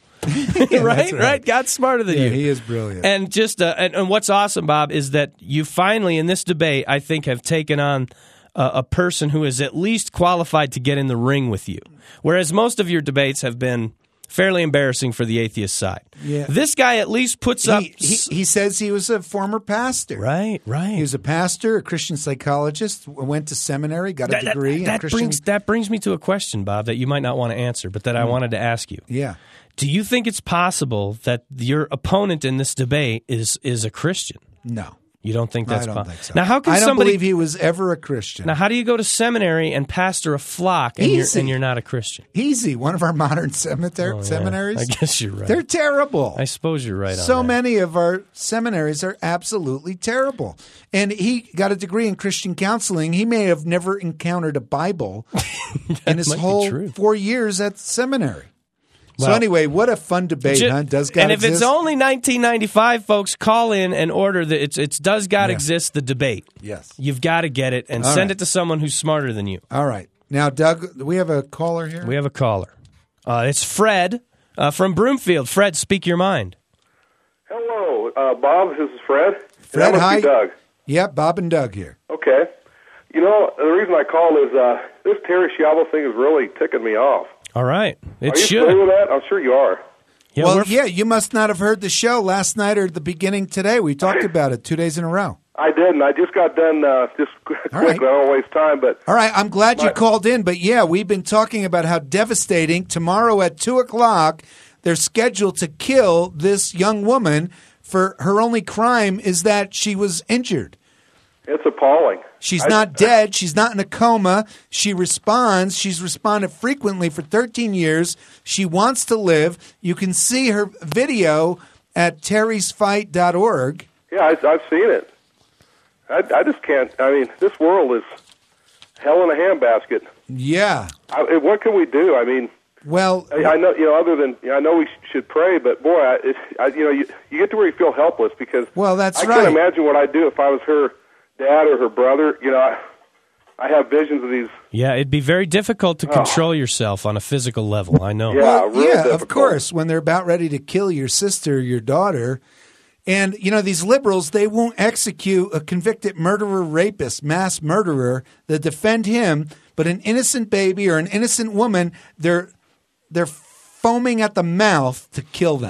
right? God's smarter than you. He is brilliant. And just and what's awesome, Bob, is that you finally in this debate, I think, have taken on a person who is at least qualified to get in the ring with you. Whereas most of your debates have been fairly embarrassing for the atheist side. Yeah. This guy at least puts up... He says he was a former pastor. Right. He was a pastor, a Christian psychologist, went to seminary, got a degree. That brings me to a question, Bob, that you might not want to answer, but that I wanted to ask you. Yeah. Do you think it's possible that your opponent in this debate is a Christian? No. You don't think that's possible? I don't think so. Now, how can I don't believe he was ever a Christian. Now, how do you go to seminary and pastor a flock and you're not a Christian? Easy. One of our modern seminaries. I guess you're right. They're terrible. I suppose you're right on So that. many of our seminaries are absolutely terrible. And he got a degree in Christian counseling. He may have never encountered a Bible in his whole 4 years at seminary. So anyway, what a fun debate, huh? Does God exist? And if it's only 1995, folks, call in and order it's Does God Exist, the debate. Yes. You've got to get it and send it to someone who's smarter than you. All right. Now, Doug, do we have a caller here? We have a caller. It's Fred from Broomfield. Fred, speak your mind. Hello, Bob. This is Fred. Fred, hi. Doug. Yep, Bob and Doug here. Okay. You know, the reason I called is this Terry Schiavo thing is really ticking me off. All right. It should. Are you familiar with that? I'm sure you are. Yeah, you must not have heard the show last night or at the beginning today. We talked about it 2 days in a row. I didn't. I just got done just quickly. Right. I don't waste time. But all right, I'm glad you called in. But yeah, we've been talking about how devastating. Tomorrow at 2:00, they're scheduled to kill this young woman for her only crime is that she was injured. It's appalling. She's not dead. She's not in a coma. She responds. She's responded frequently for 13 years. She wants to live. You can see her video at terrysfight.org. Yeah, I've seen it. I just can't. I mean, this world is hell in a handbasket. Yeah. What can we do? I mean, well, I know, other than, I know we should pray, but boy, you get to where you feel helpless because that's I can't imagine what I'd do if I was her dad or her brother. I have visions of these. Yeah, it'd be very difficult to control yourself on a physical level. I know. Yeah, really difficult. Of course, when they're about ready to kill your sister, your daughter. And, these liberals, they won't execute a convicted murderer, rapist, mass murderer that defend him, but an innocent baby or an innocent woman, they're foaming at the mouth to kill them.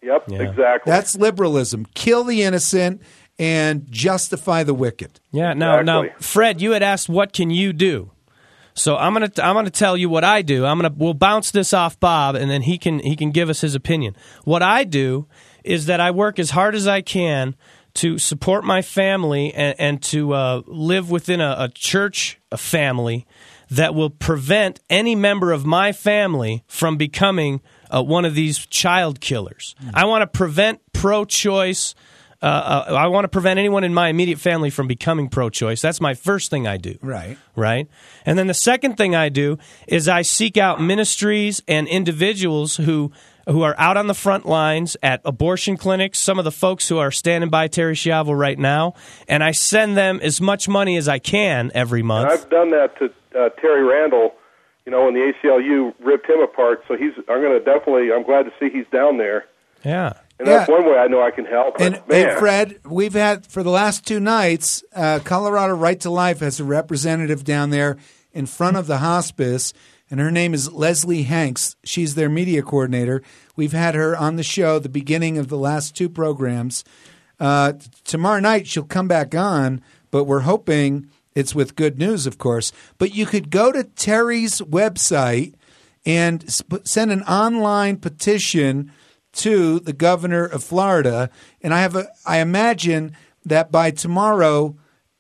Yep, exactly. That's liberalism. Kill the innocent and justify the wicked. Yeah. Now, Fred, you had asked, what can you do? So I'm gonna tell you what I do. We'll bounce this off Bob, and then he can give us his opinion. What I do is that I work as hard as I can to support my family and to live within a church family that will prevent any member of my family from becoming one of these child killers. I want to prevent pro-choice. I want to prevent anyone in my immediate family from becoming pro-choice. That's my first thing I do. Right? And then the second thing I do is I seek out ministries and individuals who are out on the front lines at abortion clinics, some of the folks who are standing by Terry Schiavo right now, and I send them as much money as I can every month. And I've done that to Terry Randall, when the ACLU ripped him apart. So I'm glad to see he's down there. Yeah. And that's one way I know I can help. And Fred, we've had, for the last 2 nights, Colorado Right to Life has a representative down there in front of the hospice, and her name is Leslie Hanks. She's their media coordinator. We've had her on the show the beginning of the last 2 programs. Tomorrow night she'll come back on, but we're hoping it's with good news, of course. But you could go to Terry's website and send an online petition to the governor of Florida, and I imagine that by tomorrow,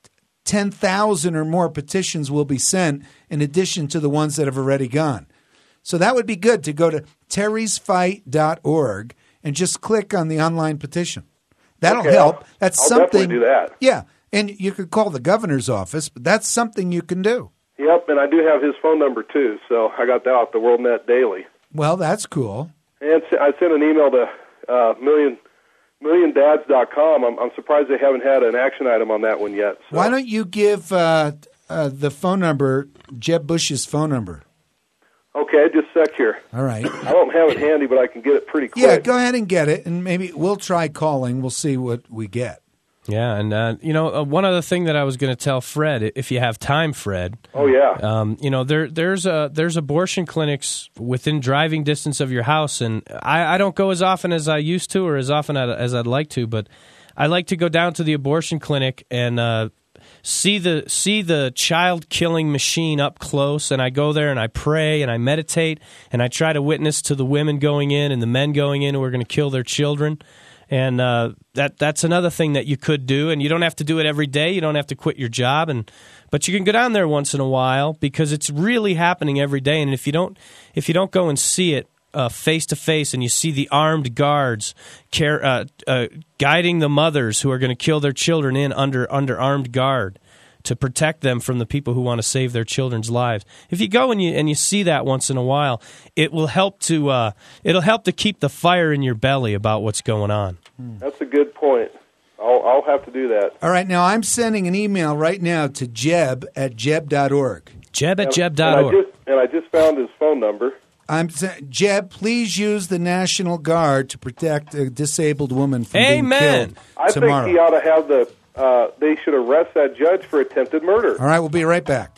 10,000 or more petitions will be sent in addition to the ones that have already gone. So that would be good to go to terrysfight.org and just click on the online petition. That'll help. That's I'll something. Definitely do that. Yeah, and you could call the governor's office, but that's something you can do. Yep, and I do have his phone number too, so I got that off the WorldNet Daily. Well, that's cool. And I sent an email to milliondads.com. I'm surprised they haven't had an action item on that one yet. So. Why don't you give the phone number, Jeb Bush's phone number? Okay, just a sec here. All right. I don't have it handy, but I can get it pretty quick. Yeah, go ahead and get it, and maybe we'll try calling. We'll see what we get. Yeah, and one other thing that I was going to tell Fred, if you have time, Fred. Oh yeah. There's abortion clinics within driving distance of your house, and I don't go as often as I used to, or as often as I'd like to, but I like to go down to the abortion clinic and see the child killing machine up close, and I go there and I pray and I meditate and I try to witness to the women going in and the men going in who are going to kill their children. And that's another thing that you could do, and you don't have to do it every day. You don't have to quit your job, but you can go down there once in a while because it's really happening every day. And if you don't go and see it face to face, and you see the armed guards guiding the mothers who are going to kill their children under armed guard to protect them from the people who want to save their children's lives. If you go and you see that once in a while, it will help to keep the fire in your belly about what's going on. That's a good point. I'll have to do that. All right, now I'm sending an email right now to Jeb at jeb.org. Jeb at jeb.org. And I just found his phone number. Jeb, please use the National Guard to protect a disabled woman from being killed tomorrow. I think he ought to have they should arrest that judge for attempted murder. All right, we'll be right back.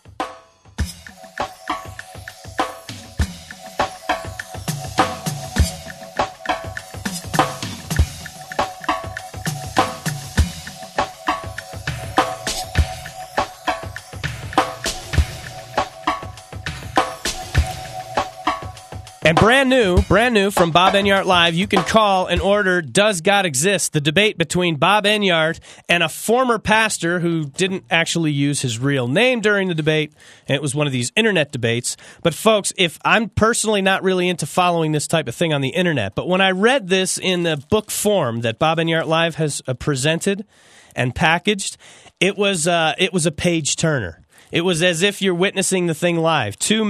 And brand new from Bob Enyart Live, you can call and order Does God Exist? The debate between Bob Enyart and a former pastor who didn't actually use his real name during the debate. And it was one of these internet debates. But folks, if I'm personally not really into following this type of thing on the internet, but when I read this in the book form that Bob Enyart Live has presented and packaged, it was a page turner. It was as if you're witnessing the thing live. Two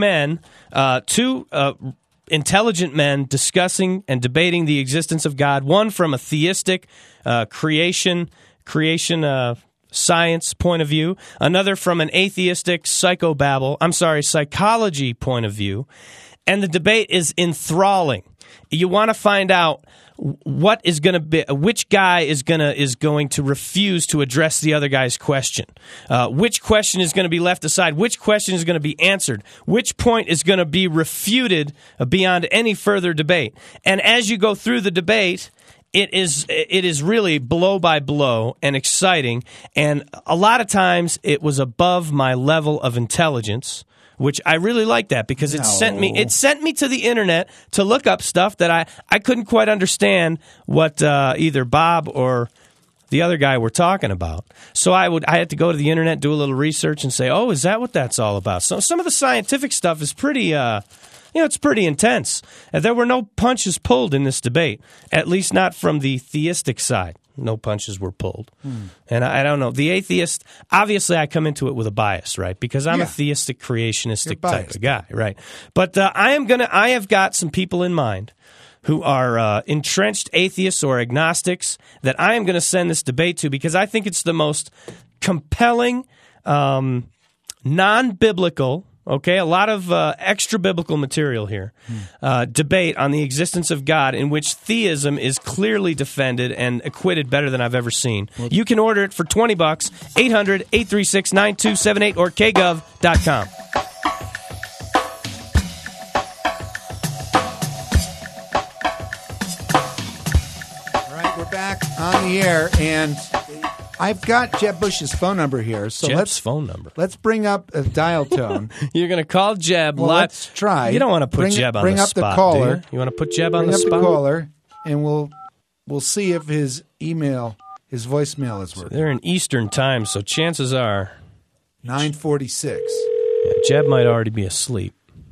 intelligent men discussing and debating the existence of God, one from a theistic creation science point of view, another from an atheistic psychology point of view, and the debate is enthralling. You want to find out which guy is going to refuse to address the other guy's question, which question is going to be left aside, which question is going to be answered, which point is going to be refuted beyond any further debate. And as you go through the debate, it is really blow by blow and exciting, and a lot of times it was above my level of intelligence, which I really like that because it sent me to the internet to look up stuff that I couldn't quite understand what either Bob or the other guy were talking about. So I had to go to the internet, do a little research, and say, oh, is that what that's all about? So some of the scientific stuff is pretty, it's pretty intense. There were no punches pulled in this debate, at least not from the theistic side. No punches were pulled. And I don't know. The atheist, obviously I come into it with a bias, right? Because I'm a theistic, creationistic type of guy, right? But I have got some people in mind who are entrenched atheists or agnostics that I am going to send this debate to because I think it's the most compelling, non-biblical, okay, a lot of extra-biblical material here. Debate on the existence of God in which theism is clearly defended and acquitted better than I've ever seen. You can order it for $20, 800-836-9278 or kgov.com. All right, we're back on the air, and I've got Jeb Bush's phone number here. So Jeb's phone number. Let's bring up a dial tone. You're going to call Jeb live. Let's try. You don't want to put Jeb on the spot. Bring up the caller. Do you? You want to put Jeb on the spot? Bring up the caller, and we'll see if his voicemail is working. They're in Eastern time, so chances are 9:46. Yeah, Jeb might already be asleep.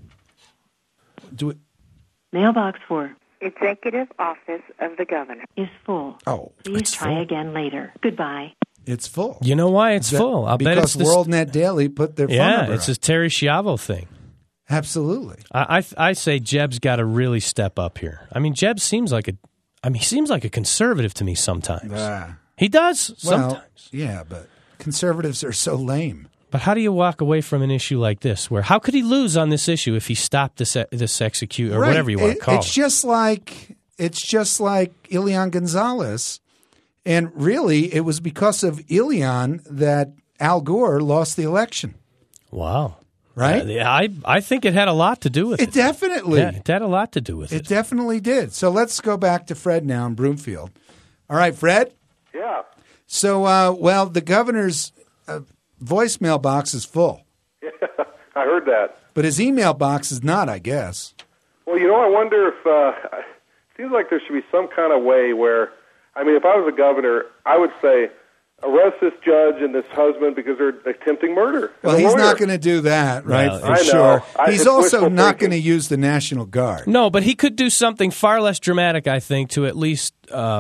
Do it. Mailbox 4. Executive Office of the Governor is full. Oh, please try again later. Goodbye. It's full. You know why it's full? I'll bet it's because WorldNet Daily put their phone number it's up. this Terry Schiavo thing. Absolutely. I say Jeb's got to really step up here. I mean, Jeb seems like a conservative to me sometimes. He does sometimes. Yeah, but conservatives are so lame. But how do you walk away from an issue like this? Where how could he lose on this issue if he stopped this execute or whatever you want to call it? It's just like Elian Gonzalez, and really it was because of Elian that Al Gore lost the election. Wow! Right? I think it had a lot to do with it. It definitely. Yeah, it had a lot to do with it. It definitely did. So let's go back to Fred now in Broomfield. All right, Fred. Yeah. So the governor's voicemail box is full. Yeah, I heard that. But his email box is not, I guess. Well, I wonder if it seems like there should be some kind of way where, if I was a governor, I would say, arrest this judge and this husband because they're attempting murder. Well, he's not going to do that, right? No, for sure. He's also not going to use the National Guard. No, but he could do something far less dramatic, I think, to at least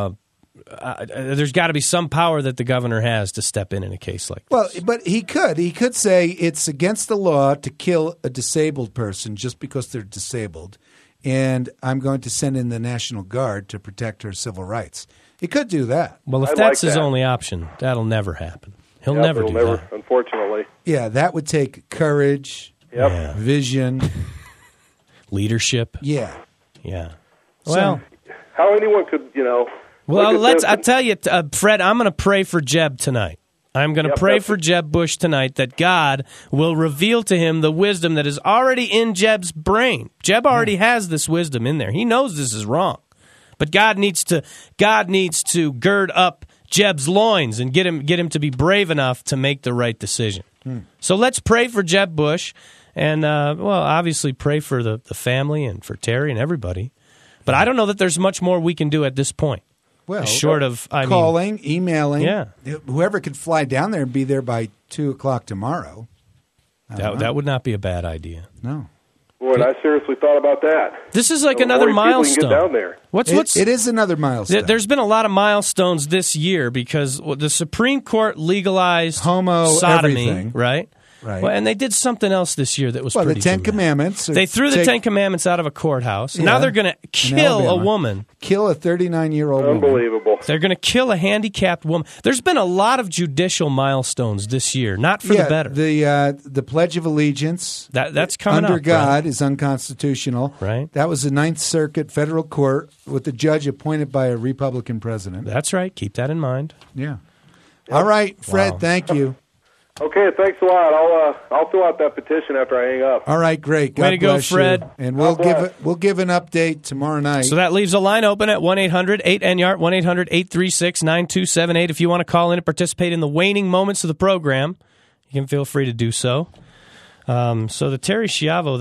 there's got to be some power that the governor has to step in a case like this. Well, but he could say it's against the law to kill a disabled person just because they're disabled, and I'm going to send in the National Guard to protect her civil rights. He could do that. Well, if that's his only option, that'll never happen. He'll never do that. Unfortunately. Yeah, that would take courage, vision, leadership. Yeah. Well, how anyone could, Well, I tell you, Fred, I'm going to pray for Jeb tonight. I'm going to pray for Jeb Bush tonight that God will reveal to him the wisdom that is already in Jeb's brain. Jeb already has this wisdom in there. He knows this is wrong. But God needs to gird up Jeb's loins and get him to be brave enough to make the right decision. So let's pray for Jeb Bush and, obviously pray for the family and for Terry and everybody. But I don't know that there's much more we can do at this point. Well, short of calling, emailing, whoever could fly down there and be there by 2:00 tomorrow. That would not be a bad idea. No. Boy, I seriously thought about that. This is like another milestone. Get down there. It is another milestone. There's been a lot of milestones this year because the Supreme Court legalized homo sodomy, everything. right? Right. Well, and they did something else this year that was the pretty Ten dramatic. Commandments. They threw the Ten Commandments out of a courthouse. Yeah, Now they're going to kill a woman. Kill a 39-year-old woman. Unbelievable. They're going to kill a handicapped woman. There's been a lot of judicial milestones this year, not for the better. The Pledge of Allegiance That's coming under up, God right? is unconstitutional. Right. That was the Ninth Circuit federal court with the judge appointed by a Republican president. That's right. Keep that in mind. Yeah. All right, Fred, Wow. thank you. Okay, thanks a lot. I'll fill out that petition after I hang up. All right, great. God Way to go, bless you. Fred. And God bless. we'll give an update tomorrow night. So that leaves a line open at 1-800-8NYART, 1-800-836-9278. If you want to call in and participate in the waning moments of the program, you can feel free to do so. So the Terry Schiavo,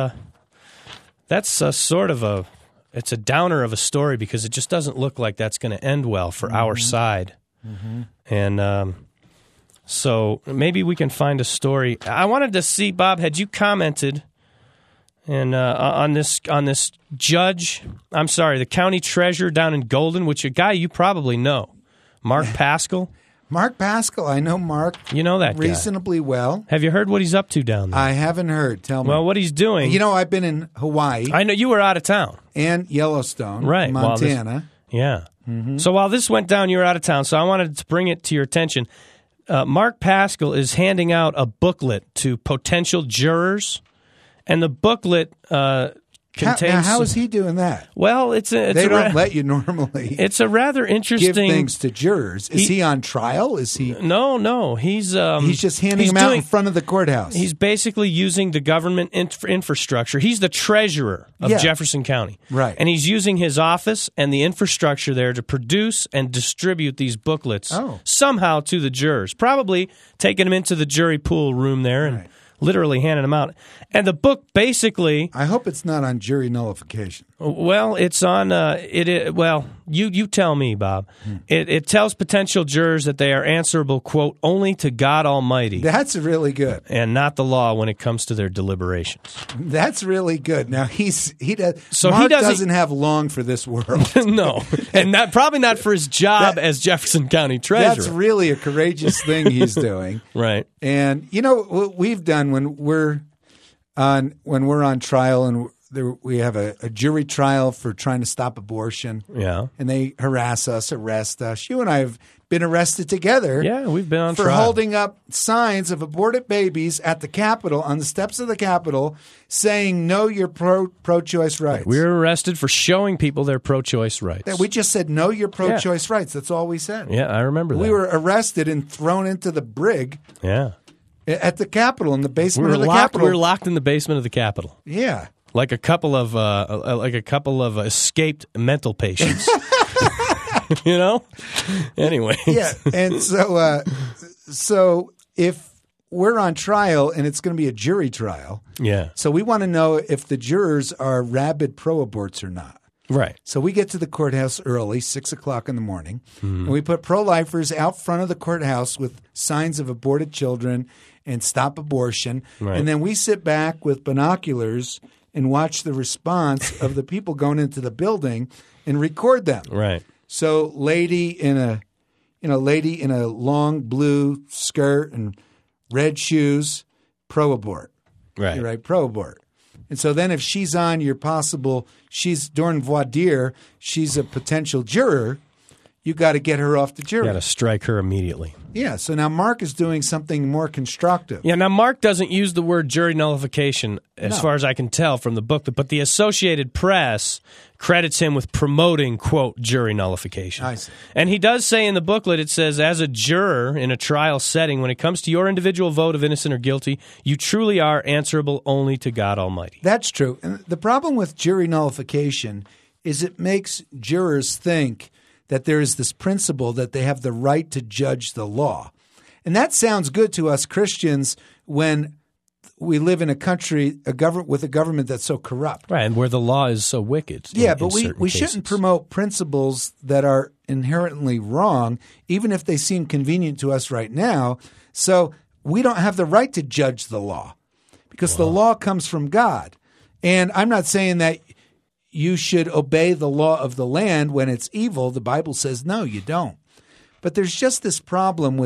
that's sort of it's a downer of a story because it just doesn't look like that's going to end well for our side. Mm-hmm. And so maybe we can find a story. I wanted to see, Bob, had you commented and on this judge, I'm sorry, the county treasurer down in Golden, which a guy you probably know, Mark Pascal. Mark Pascal, I know Mark. You know that guy. Reasonably well. Have you heard what he's up to down there? I haven't heard. Tell me. Well, what he's doing. You know, I've been in Hawaii. I know you were out of town. And Yellowstone, right, Montana. Yeah. Mm-hmm. So while this went down, you were out of town, so I wanted to bring it to your attention. Mark Pascal is handing out a booklet to potential jurors, and the booklet contains... How is he doing that? Well, they don't let you normally. It's a rather interesting... give things to jurors. Is he on trial? Is he? No. He's just handing them out in front of the courthouse. He's basically using the government infrastructure. He's the treasurer of Jefferson County. Right. And he's using his office and the infrastructure there to produce and distribute these booklets somehow to the jurors. Probably taking them into the jury pool room there and literally handing them out. And the book basically... I hope it's not on jury nullification. Well, it's on... you tell me, Bob. It tells potential jurors that they are answerable, quote, only to God Almighty. That's really good. And not the law when it comes to their deliberations. That's really good. Now, he doesn't have long for this world. No. And probably not for his job as Jefferson County treasurer. That's really a courageous thing he's doing. Right. And you know what we've done when we're on trial and we have a jury trial for trying to stop abortion. Yeah. And they harass us, arrest us. You and I have been arrested together. Yeah, we've been on for trial. holding up signs of aborted babies at the Capitol, on the steps of the Capitol, saying, no, you're pro-choice rights. We were arrested for showing people their pro-choice rights. Yeah, we just said, no, you're pro-choice rights. That's all we said. Yeah, I remember that. We were arrested and thrown into the brig. Yeah. At the Capitol, in the basement of the Capitol. We were locked in the basement of the Capitol. Yeah. Like a couple of escaped mental patients. You know? Anyway. Yeah. And so if we're on trial and it's going to be a jury trial. Yeah. So we want to know if the jurors are rabid pro-aborts or not. Right. So we get to the courthouse early, 6 o'clock in the morning, and we put pro-lifers out front of the courthouse with signs of aborted children and stop abortion. Right. And then we sit back with binoculars and watch the response of the people going into the building and record them. Right. So lady in a long blue skirt and red shoes, pro-abort. Right. Right, pro-abort. And so then if she's on she's during voir dire, she's a potential juror, you got to get her off the jury. You got to strike her immediately. Yeah, so now Mark is doing something more constructive. Yeah, now Mark doesn't use the word jury nullification as far as I can tell from the booklet, but the Associated Press credits him with promoting, quote, jury nullification. I see. And he does say in the booklet, it says, as a juror in a trial setting, when it comes to your individual vote of innocent or guilty, you truly are answerable only to God Almighty. That's true. And the problem with jury nullification is it makes jurors think that there is this principle that they have the right to judge the law. And that sounds good to us Christians when we live in a country with a government that's so corrupt. Right, and where the law is so wicked. Yeah, but we shouldn't promote principles that are inherently wrong, even if they seem convenient to us right now. So we don't have the right to judge the law because the law comes from God. And I'm not saying that you should obey the law of the land when it's evil. The Bible says, no, you don't. But there's just this problem with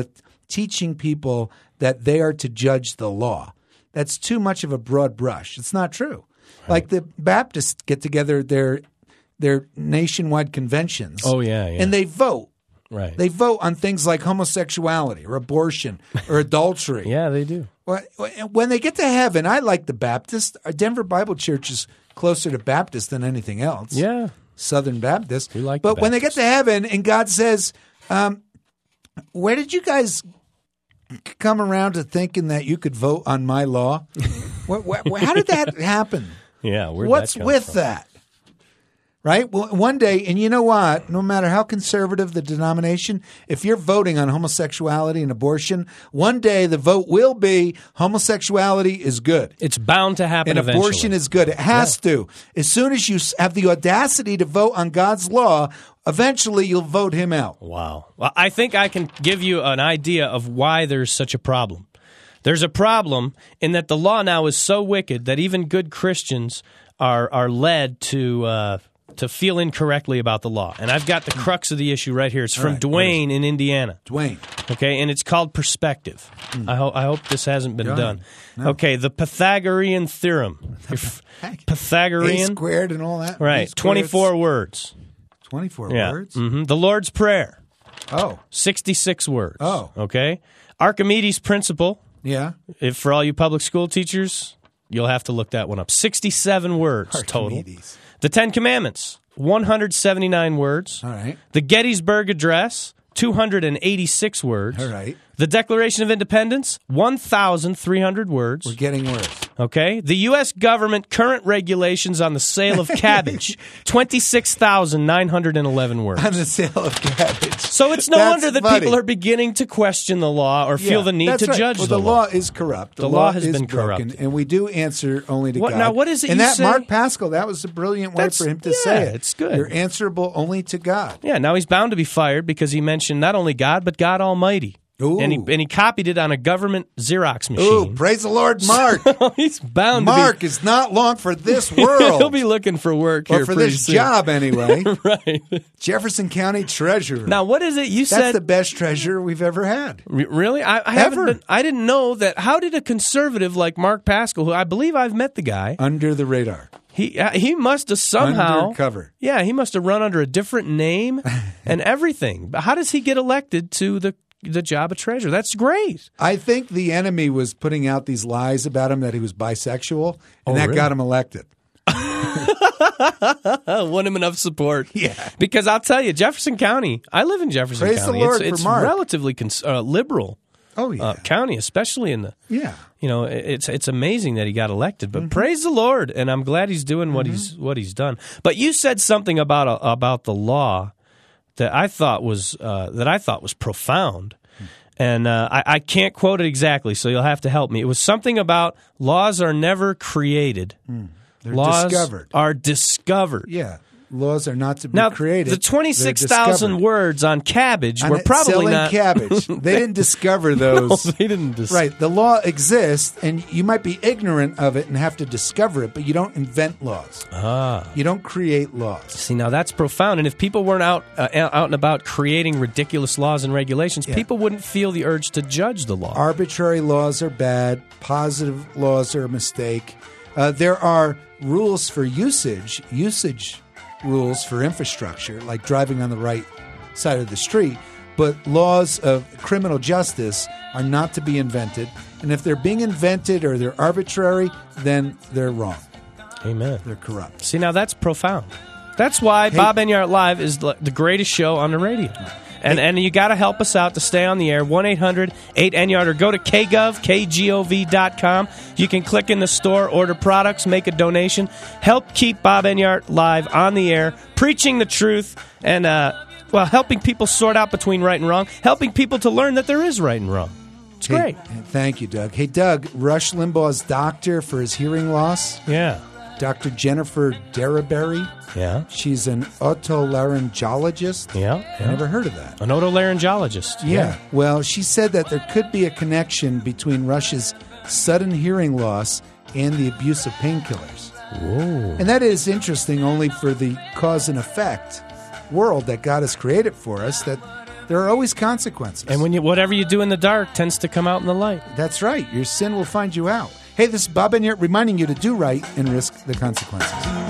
teaching people that they are to judge the law. That's too much of a broad brush. It's not true. Right. Like the Baptists get together their nationwide conventions. Oh, yeah. And they vote. Right. They vote on things like homosexuality or abortion or adultery. Yeah, they do. When they get to heaven, I like the Baptist. Our Denver Bible Church is closer to Baptist than anything else. Yeah. Southern Baptist. We like but when they get to heaven and God says, where did you guys come around to thinking that you could vote on my law? How did that happen? Yeah. What's with that? Right? Well, one day, and you know what? No matter how conservative the denomination, if you're voting on homosexuality and abortion, one day the vote will be homosexuality is good. It's bound to happen and eventually. Abortion is good. It has to. As soon as you have the audacity to vote on God's law, eventually you'll vote him out. Wow. Well, I think I can give you an idea of why there's such a problem. There's a problem in that the law now is so wicked that even good Christians are led to feel incorrectly about the law. And I've got the crux of the issue right here. It's from Dwayne in Indiana. Dwayne. Okay, and it's called perspective. I hope this hasn't been done. No. Okay, the Pythagorean theorem. Pythagorean. A squared and all that. Right, 24 words. 24 words? Mm-hmm. The Lord's Prayer. Oh. 66 words. Oh. Okay. Archimedes' principle. Yeah. If for all you public school teachers, you'll have to look that one up. 67 words Archimedes. total. The Ten Commandments, 179 words. All right. The Gettysburg Address, 286 words. All right. The Declaration of Independence, 1,300 words. We're getting worse. Okay. The U.S. government current regulations on the sale of cabbage, 26,911 words. On the sale of cabbage. So it's no wonder that people are beginning to question the law or feel the need to judge the law. The law is corrupt. The law has is been broken, corrupt. and we do answer only to God. Now, what is it and you that say? Mark Pascal, that was a brilliant way for him to say it. It's good. You're answerable only to God. Yeah, now he's bound to be fired because he mentioned not only God, but God Almighty. Ooh. And he copied it on a government Xerox machine. Ooh, praise the Lord, Mark. He's bound Mark to be. is not long for this world. He'll be looking for work or here for pretty this soon. job anyway. Right. Jefferson County Treasurer. Now, what is it you said? That's the best treasurer we've ever had. Really? I didn't know that. How did a conservative like Mark Pascal, who I believe I've met the guy. Under the radar. He must have somehow. Undercover. Yeah, he must have run under a different name and everything. But how does he get elected to the job of treasurer? That's great. I think the enemy was putting out these lies about him that he was bisexual, and that got him elected. Won him enough support. Yeah. Because I'll tell you, Jefferson County, I live in Jefferson Praise County. the Lord it's for Mark. Relatively liberal county, especially in the it's amazing that he got elected. But praise the Lord, and I'm glad he's doing what he's done. But you said something about the law that I thought was profound, and I can't quote it exactly, so you'll have to help me. It was something about laws are never created; They're laws discovered. are discovered. Yeah, laws are not to be Now, created. the 26,000 words on cabbage were probably selling not cabbage. They didn't discover those. No, they didn't. Right. The law exists, and you might be ignorant of it and have to discover it, but you don't invent laws. You don't create laws. See, now that's profound. And if people weren't out and about creating ridiculous laws and regulations, people wouldn't feel the urge to judge the law. Arbitrary laws are bad. Positive laws are a mistake. There are rules for usage rules for infrastructure, like driving on the right side of the street. But laws of criminal justice are not to be invented. And if they're being invented or they're arbitrary, then they're wrong. Amen. They're corrupt. See, now that's profound. That's why Bob Enyart Live is the greatest show on the radio. And you got to help us out to stay on the air. 1-800-8-ENYARD, or go to KGov.com. You can click in the store, order products, make a donation. Help keep Bob Enyart Live on the air, preaching the truth, and helping people sort out between right and wrong, helping people to learn that there is right and wrong. It's great. Thank you, Doug. Hey, Doug, Rush Limbaugh's doctor for his hearing loss. Yeah. Dr. Jennifer Derryberry. Yeah. She's an otolaryngologist. Yeah. I never heard of that. An otolaryngologist. Yeah. Well, she said that there could be a connection between Rush's sudden hearing loss and the abuse of painkillers. Whoa. And that is interesting only for the cause and effect world that God has created for us, that There are always consequences. And when whatever you do in the dark tends to come out in the light. That's right. Your sin will find you out. Hey, this is Bob Enyart reminding you to do right and risk the consequences.